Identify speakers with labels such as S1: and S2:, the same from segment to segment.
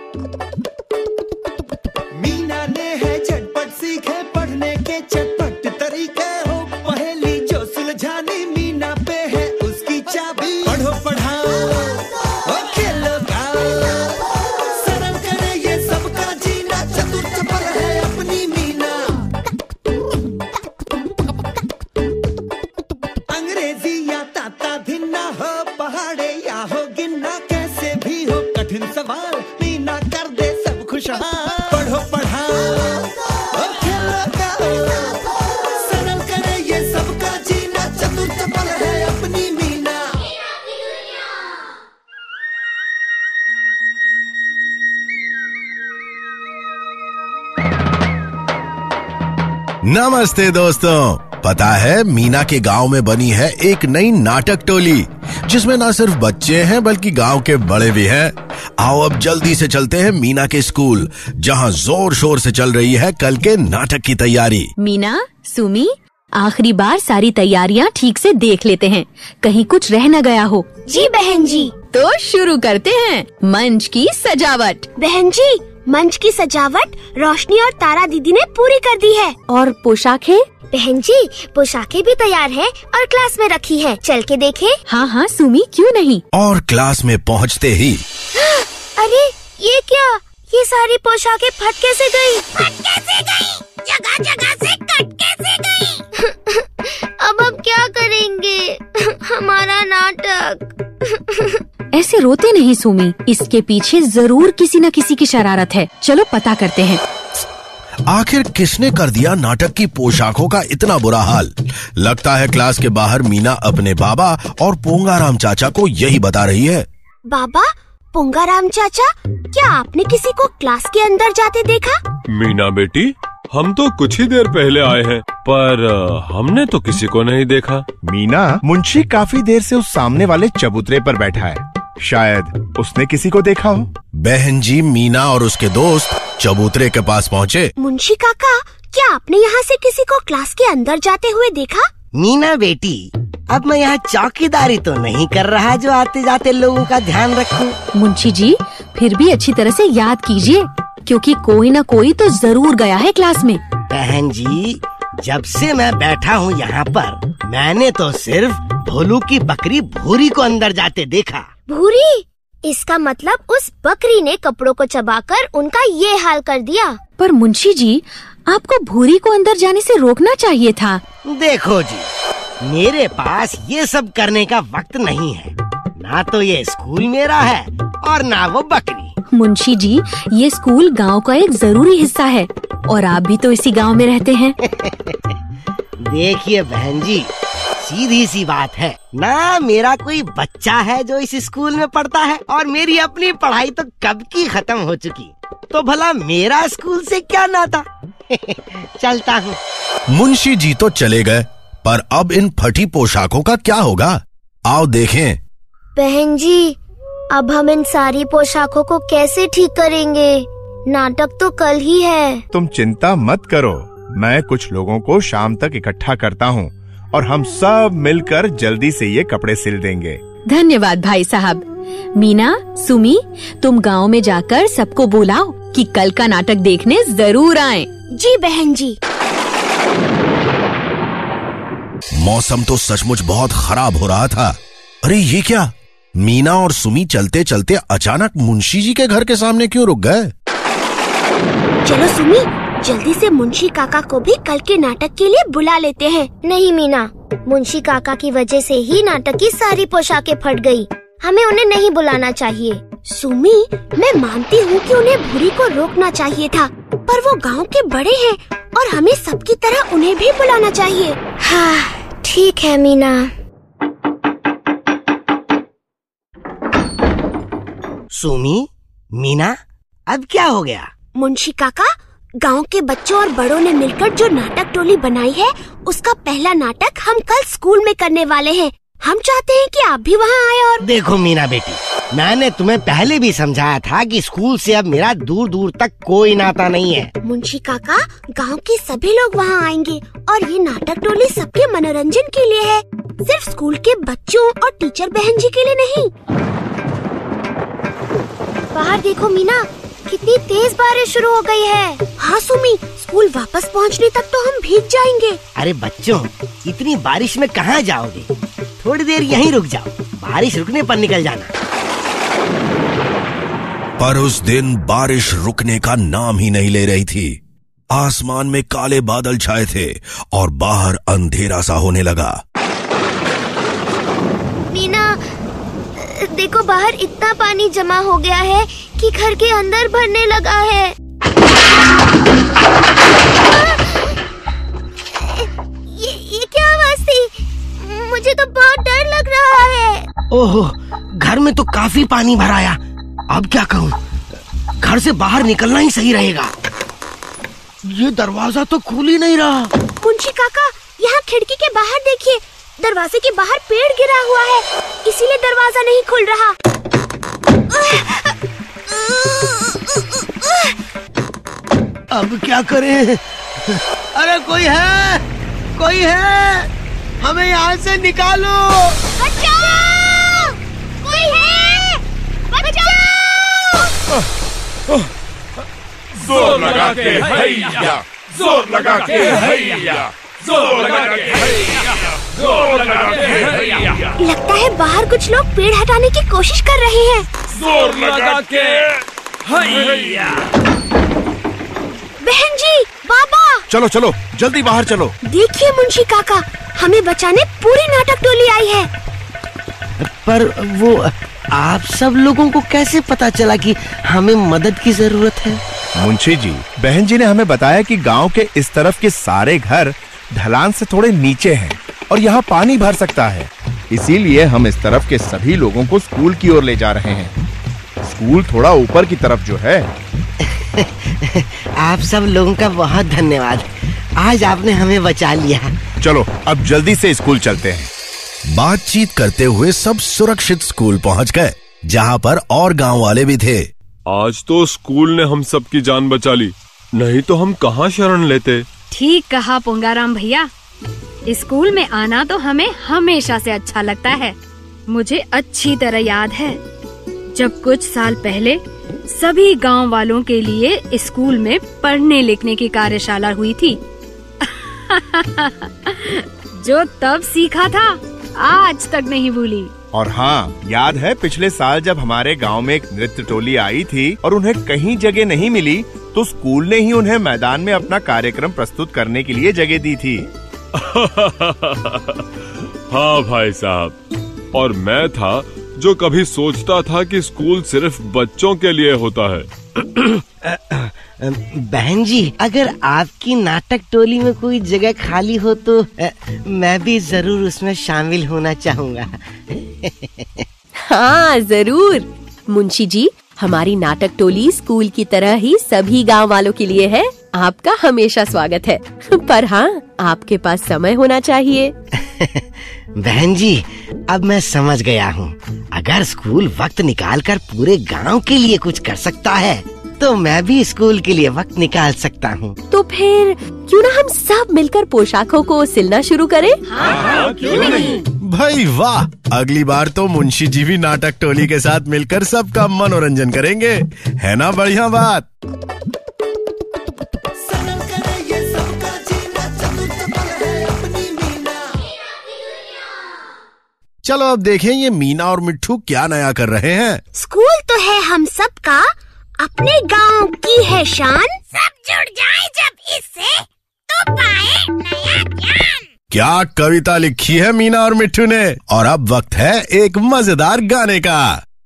S1: मीना ने है झटपट सीखे पढ़ने के चटपट तरीके हो, पहेली जो सुलझानी मीना पे है उसकी चाबी। पढ़ो पढ़ाओ और खेलो गाओ, सरल करे ये सबका जीना, चतुर चपल है अपनी मीना। अंग्रेजी या ताता धिन्ना हो, पहाड़े या हो गिन्ना, कैसे भी हो कठिन सवाल मीना कर दे सब खुशहाल। पढ़ो पढ़ाओ और खेलो गाओ, सरल करे ये सबका जीना, चतुर चपल है अपनी मीना।
S2: नमस्ते दोस्तों, पता है मीना के गांव में बनी है एक नई नाटक टोली, जिसमें ना सिर्फ बच्चे हैं बल्कि गांव के बड़े भी हैं। आओ अब जल्दी से चलते हैं मीना के स्कूल, जहां जोर शोर से चल रही है कल के नाटक की तैयारी।
S3: मीना, सुमी, आखिरी बार सारी तैयारियां ठीक से देख लेते हैं, कहीं कुछ रह न गया हो।
S4: जी बहन जी।
S3: तो शुरू करते हैं मंच की सजावट।
S4: बहन जी, मंच की सजावट रोशनी और तारा दीदी ने पूरी कर दी है।
S3: और पोशाकें?
S4: बहन जी, पोशाकें भी तैयार हैं और क्लास में रखी हैं। चल के देखें।
S3: हाँ हाँ सुमी, क्यों नहीं।
S2: और क्लास में पहुंचते ही
S4: अरे ये क्या, ये सारी पोशाकें फट कैसे गई? फट कैसे गई? जगह जगह से कट कैसे गई? अब हम क्या करेंगे? हमारा नाटक।
S3: ऐसे रोते नहीं सुमी, इसके पीछे जरूर किसी न किसी की शरारत है। चलो पता करते हैं।
S2: आखिर किसने कर दिया नाटक की पोशाकों का इतना बुरा हाल। लगता है क्लास के बाहर मीना अपने बाबा और पोंगाराम चाचा को यही बता रही है।
S4: बाबा, पोंगाराम चाचा, क्या आपने किसी को क्लास के अंदर जाते देखा?
S5: मीना बेटी, हम तो कुछ ही देर पहले आए हैं, पर हमने तो किसी को नहीं देखा।
S6: मीना, मुंशी काफी देर से उस सामने वाले चबूतरे पर बैठा है, शायद उसने किसी को देखा हो।
S2: बहन जी मीना और उसके दोस्त चबूतरे के पास पहुँचे।
S4: मुंशी काका, क्या आपने यहाँ से किसी को क्लास के अंदर जाते हुए देखा?
S7: मीना बेटी, अब मैं यहाँ चौकीदारी तो नहीं कर रहा जो आते जाते लोगों का ध्यान रखूं।
S3: मुंशी जी, फिर भी अच्छी तरह से याद कीजिए, क्योंकि कोई न कोई तो जरूर गया है क्लास में।
S7: बहन जी, जब से मैं बैठा हूँ यहाँ पर, मैंने तो सिर्फ भोलू की बकरी भूरी को अंदर जाते देखा।
S4: भूरी? इसका मतलब उस बकरी ने कपड़ों को चबाकर उनका ये हाल कर दिया।
S3: पर मुंशी जी, आपको भूरी को अंदर जाने से रोकना चाहिए था।
S7: देखो जी, मेरे पास ये सब करने का वक्त नहीं है। ना तो ये स्कूल मेरा है और ना वो बकरी।
S3: मुंशी जी, ये स्कूल गांव का एक जरूरी हिस्सा है और आप भी तो इसी गांव में रहते हैं।
S7: देखिए बहन जी, सीधी सी बात है ना, मेरा कोई बच्चा है जो इस स्कूल में पढ़ता है और मेरी अपनी पढ़ाई तो कब की खत्म हो चुकी, तो भला मेरा स्कूल से क्या नाता। चलता हूँ।
S2: मुंशी जी तो चले गए, पर अब इन फटी पोशाकों का क्या होगा, आओ देखें।
S4: बहन जी, अब हम इन सारी पोशाकों को कैसे ठीक करेंगे? नाटक तो कल ही है।
S6: तुम चिंता मत करो, मैं कुछ लोगों को शाम तक इकट्ठा करता हूँ और हम सब मिलकर जल्दी से ये कपड़े सिल देंगे।
S3: धन्यवाद भाई साहब। मीना, सुमी, तुम गांव में जाकर सबको बुलाओ कि कल का नाटक देखने जरूर आएं।
S4: जी बहन जी।
S2: मौसम तो सचमुच बहुत खराब हो रहा था। अरे ये क्या, मीना और सुमी चलते चलते अचानक मुंशी जी के घर के सामने क्यों रुक गए?
S4: चलो सुमी, जल्दी से मुंशी काका को भी कल के नाटक के लिए बुला लेते हैं। नहीं मीना, मुंशी काका की वजह से ही नाटक की सारी पोशाकें फट गई। हमें उन्हें नहीं बुलाना चाहिए। सुमी, मैं मानती हूँ कि उन्हें भूरी को रोकना चाहिए था, पर वो गांव के बड़े हैं और हमें सबकी तरह उन्हें भी बुलाना चाहिए। हाँ, ठीक है मीना।
S7: सुमी, मीना, अब क्या हो गया?
S4: मुंशी काका, गांव के बच्चों और बड़ों ने मिलकर जो नाटक टोली बनाई है, उसका पहला नाटक हम कल स्कूल में करने वाले हैं। हम चाहते हैं कि आप भी वहाँ आए। और
S7: देखो मीना बेटी, मैंने तुम्हें पहले भी समझाया था कि स्कूल से अब मेरा दूर दूर तक कोई नाता नहीं है।
S4: मुंशी काका, गांव के सभी लोग वहाँ आएंगे और ये नाटक टोली सबके मनोरंजन के लिए है, सिर्फ स्कूल के बच्चों और टीचर बहन जी के लिए नहीं। बाहर देखो मीना, कितनी तेज बारिश शुरू हो गई है। हाँ सुमी, स्कूल वापस पहुँचने तक तो हम भीग जाएंगे।
S7: अरे बच्चों, इतनी बारिश में कहाँ जाओगे? थोड़ी देर यहीं रुक जाओ, बारिश रुकने पर निकल जाना।
S2: पर उस दिन बारिश रुकने का नाम ही नहीं ले रही थी। आसमान में काले बादल छाए थे और बाहर अंधेरा सा होने लगा।
S4: मीना, देखो बाहर इतना पानी जमा हो गया है कि घर के अंदर भरने लगा है। ये क्या आवाज थी? मुझे तो बहुत डर लग रहा है।
S7: ओहो, घर में तो काफी पानी भराया। अब क्या कहूँ, घर से बाहर निकलना ही सही रहेगा। ये दरवाजा तो खुल ही नहीं रहा।
S4: मुंशी काका, यहाँ खिड़की के बाहर देखिए, दरवाजे के बाहर पेड़ गिरा हुआ है, इसीलिए दरवाजा नहीं खुल रहा।
S7: अब क्या करें? अरे कोई है, कोई है, हमें यहाँ से निकालो।
S4: बचाओ! कोई है, बचाओ!
S6: जोर लगा के हैया, जोर लगा के हैया, जोर लगा के हैया, जोर लगा के हैया।
S4: लगता है बाहर कुछ लोग पेड़ हटाने की कोशिश कर रहे हैं।
S6: जोर लगा के हैया।
S4: बहन जी, बाबा,
S6: चलो चलो, जल्दी बाहर चलो।
S4: देखिए मुंशी काका, हमें बचाने पूरी नाटक टोली आई है।
S7: पर वो आप सब लोगों को कैसे पता चला कि हमें मदद की जरूरत है?
S6: मुंशी जी, बहन जी ने हमें बताया कि गांव के इस तरफ के सारे घर ढलान से थोड़े नीचे हैं और यहाँ पानी भर सकता है। इसीलिए हम इस तरफ के सभी लोगों को स्कूल की ओर ले जा रहे हैं। स्कूल थोड़ा ऊपर की तरफ जो है।
S7: आप सब लोगों का बहुत धन्यवाद, आज आपने हमें बचा लिया।
S6: चलो अब जल्दी से स्कूल चलते हैं।
S2: बातचीत करते हुए सब सुरक्षित स्कूल पहुंच गए, जहां पर और गांव वाले भी थे।
S5: आज तो स्कूल ने हम सब की जान बचा ली, नहीं तो हम कहाँ शरण लेते।
S3: ठीक कहा पुंगाराम भैया, स्कूल में आना तो हमें हमेशा से अच्छा लगता है। मुझे अच्छी तरह याद है जब कुछ साल पहले सभी गांव वालों के लिए स्कूल में पढ़ने लिखने की कार्यशाला हुई थी। जो तब सीखा था आज तक नहीं भूली।
S6: और हाँ, याद है पिछले साल जब हमारे गांव में एक नृत्य टोली आई थी और उन्हें कहीं जगह नहीं मिली, तो स्कूल ने ही उन्हें मैदान में अपना कार्यक्रम प्रस्तुत करने के लिए जगह दी थी।
S5: हाँ भाई साहब, और मैं था जो कभी सोचता था कि स्कूल सिर्फ बच्चों के लिए होता है।
S7: बहन जी, अगर आपकी नाटक टोली में कोई जगह खाली हो तो मैं भी जरूर उसमें शामिल होना चाहूँगा।
S8: हाँ जरूर मुंशी जी, हमारी नाटक टोली स्कूल की तरह ही सभी गांव वालों के लिए है। आपका हमेशा स्वागत है, पर हाँ आपके पास समय होना चाहिए।
S7: बहन जी, अब मैं समझ गया हूँ, अगर स्कूल वक्त निकालकर पूरे गांव के लिए कुछ कर सकता है तो मैं भी स्कूल के लिए वक्त निकाल सकता हूँ।
S8: तो फिर क्यों ना हम सब मिलकर पोशाकों को सिलना शुरू करें?
S7: हाँ, क्यों नहीं?
S2: भाई वाह, अगली बार तो मुंशी जी भी नाटक टोली के साथ मिलकर सबका मनोरंजन करेंगे, है ना बढ़िया बात? चलो अब देखें ये मीना और मिट्ठू क्या नया कर रहे हैं।
S4: स्कूल तो है हम सबका, अपने गांव की है शान। सब जुड़ जाए जब इससे तो पाए नया ज्ञान।
S2: क्या कविता लिखी है मीना और मिट्ठू ने। और अब वक्त है एक मजेदार गाने का।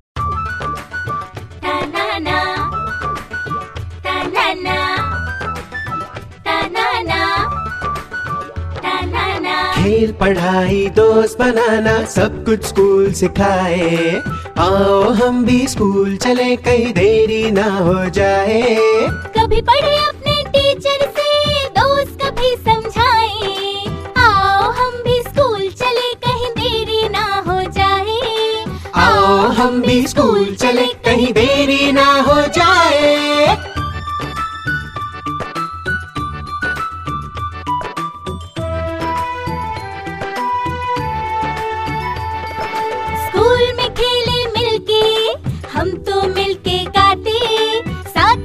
S1: खेल पढ़ाई दोस्त बनाना सब कुछ स्कूल सिखाए। आओ हम भी स्कूल चले, कहीं देरी ना हो जाए।
S9: कभी पढ़े अपने टीचर से, दोस्त कभी समझाए। आओ हम भी स्कूल चले, कहीं देरी ना हो जाए।
S1: आओ हम भी स्कूल चले, कहीं देरी ना हो जाए।
S9: स्कूल में खेले मिलके, हम तो मिलके गाते, साथ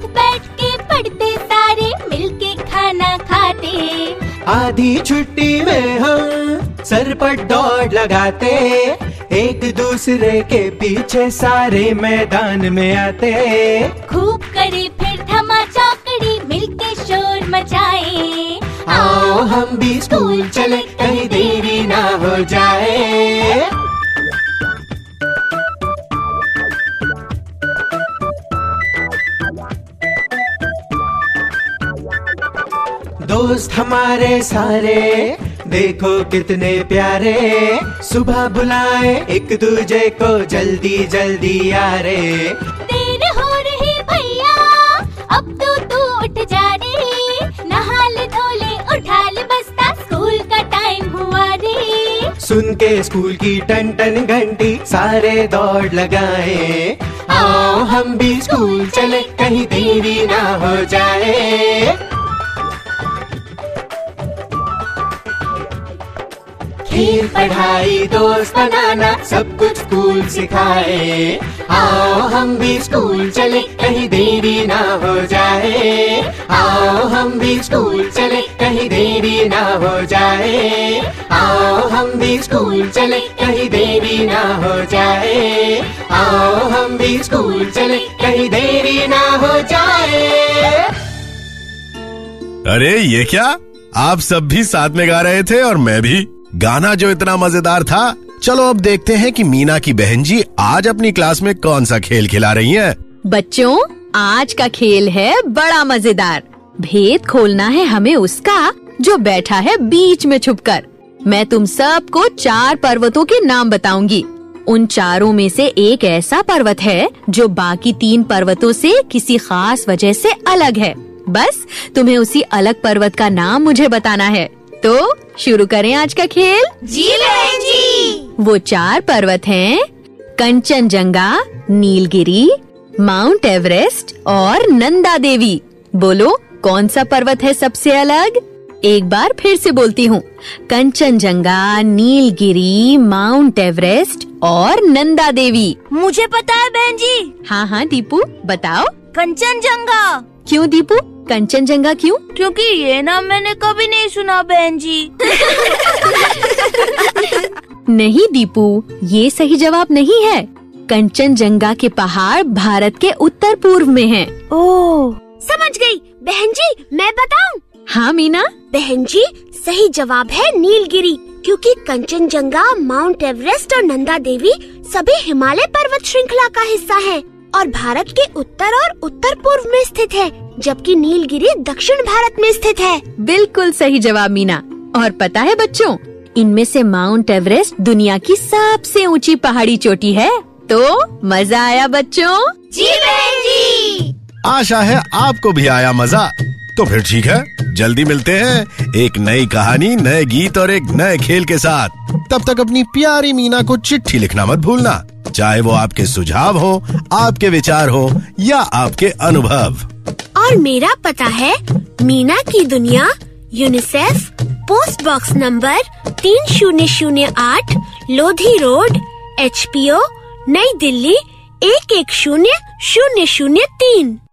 S1: आधी छुट्टी में हम सर पर दौड़ लगाते, एक दूसरे के पीछे सारे मैदान में आते।
S9: खूब करे फिर धमा चौकड़ी, मिलके शोर मचाए।
S1: आओ हम भी स्कूल चले, कहीं देरी ना हो जाए। दोस्त हमारे सारे देखो कितने प्यारे, सुबह बुलाए एक दूजे को जल्दी जल्दी यारे।
S9: देर हो रही भैया, अब तो तू उठ जा रे, नहा ले धो ले उठा ले बस्ता, स्कूल का टाइम हुआ रे।
S1: सुन के स्कूल की टन टन घंटी सारे दौड़ लगाए। आओ हम भी स्कूल चले, कहीं देरी ना हो जाए। खेल पढ़ाई दोस्त बनाना सब कुछ स्कूल सिखाए। आओ हम भी स्कूल चले, कहीं देरी ना हो जाए। आओ हम भी स्कूल चले, कहीं देरी ना हो जाए। आओ हम भी स्कूल चले, कहीं देरी ना हो जाए। आओ हम भी स्कूल चले, कहीं देरी ना हो जाए।
S2: अरे ये क्या, आप सब भी साथ में गा रहे थे और मैं भी। गाना जो इतना मजेदार था। चलो अब देखते हैं कि मीना की बहन जी आज अपनी क्लास में कौन सा खेल खिला रही हैं।
S8: बच्चों, आज का खेल है बड़ा मजेदार। भेद खोलना है हमें उसका जो बैठा है बीच में छुपकर। मैं तुम सबको 4 पर्वतों के नाम बताऊंगी। उन चारों में से एक ऐसा पर्वत है जो बाकी 3 पर्वतों से किसी खास वजह से अलग है। बस तुम्हें उसी अलग पर्वत का नाम मुझे बताना है। तो शुरू करें आज का खेल।
S4: जी बहन जी।
S8: वो 4 पर्वत हैं कंचनजंगा, नीलगिरी, माउंट एवरेस्ट और नंदा देवी। बोलो कौन सा पर्वत है सबसे अलग? एक बार फिर से बोलती हूँ, कंचनजंगा, नीलगिरी, माउंट एवरेस्ट और नंदा देवी।
S4: मुझे पता है बहन जी।
S8: हाँ दीपू बताओ।
S4: कंचनजंगा।
S8: क्यों दीपू, कंचनजंगा क्यों?
S4: क्योंकि ये नाम मैंने कभी नहीं सुना बहन जी।
S8: नहीं दीपू, ये सही जवाब नहीं है। कंचनजंगा के पहाड़ भारत के उत्तर पूर्व में हैं।
S4: ओह, समझ गई। बहन जी मैं बताऊं?
S8: हाँ मीना।
S4: बहन जी सही जवाब है नीलगिरी, क्योंकि कंचनजंगा, माउंट एवरेस्ट और नंदा देवी सभी हिमालय पर्वत श्रृंखला का हिस्सा हैं और भारत के उत्तर और उत्तर पूर्व में स्थित है, जबकि नीलगिरी दक्षिण भारत में स्थित है।
S8: बिल्कुल सही जवाब मीना। और पता है बच्चों, इनमें से माउंट एवरेस्ट दुनिया की सबसे ऊंची पहाड़ी चोटी है। तो मजा आया बच्चों?
S4: जी बहन जी।
S2: आशा है आपको भी आया मजा। तो फिर ठीक है, जल्दी मिलते हैं एक नई कहानी, नए गीत और एक नए खेल के साथ। तब तक अपनी प्यारी मीना को चिट्ठी लिखना मत भूलना, चाहे वो आपके सुझाव हो, आपके विचार हो या आपके अनुभव।
S4: और मेरा पता है मीना की दुनिया, UNICEF, post box number 3008, Lodhi road, HPO, नई दिल्ली 11003।